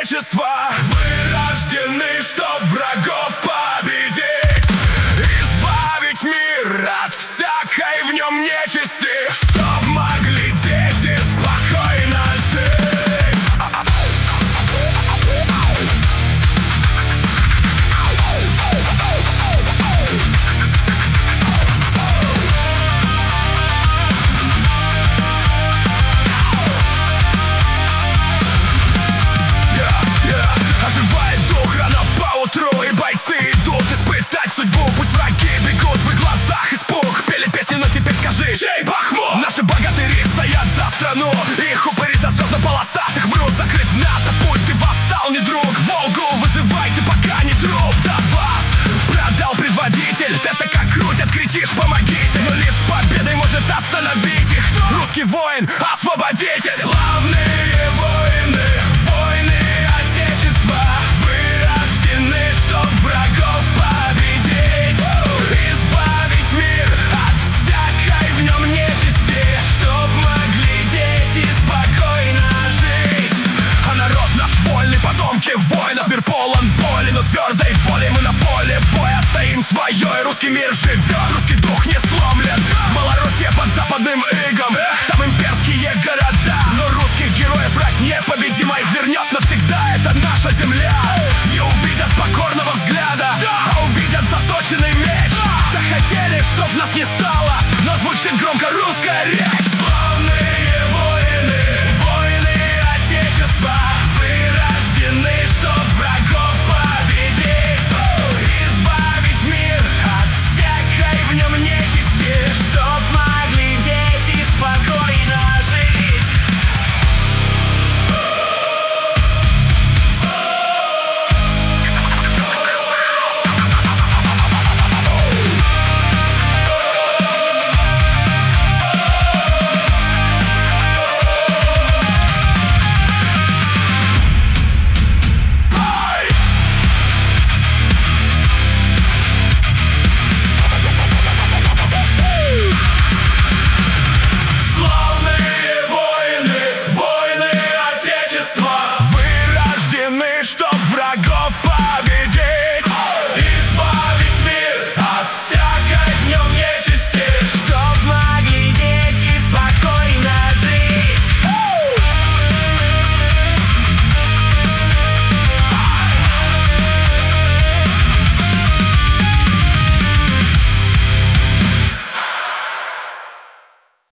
Отечества. Вы рождены, чтоб врагов победить, избавить мир от всякой в нем нечисти, чтоб могли дети спокойно жить. Оживает дух рано поутру, и бойцы идут испытать судьбу. Пусть враги бегут, в их глазах испуг. Пели песни, но теперь скажи, чей Бахмут? Наши богатыри стоят за страну, их упыри за звездно-полосатых мрут. Закрыт в НАТО путь, ты вассал, не друг. Волгу вызывай, ты пока не труп. Да вас продал предводитель, ТЦК крутят, кричишь помогите, но лишь победой может остановить их кто? Русский воин, освободитель. Славные воины, воины Отечества, вы рождены, чтоб врагов победить, избавить мир от всякой в нем нечисти, чтоб могли дети спокойно жить. А народ наш вольный, потомки воинов. Мир полон боли, но твердой волей мы на поле боя стоим свое, и русский мир живет. Русский дух не сломлен. Малороссия под западным игом, там имперские города, но русских героев враг непобедимый вернет навсегда. Это наша земля. Не увидят покорного взгляда, а увидят заточенный меч. Так хотели, чтоб нас не стало, но звучит громко русская речь.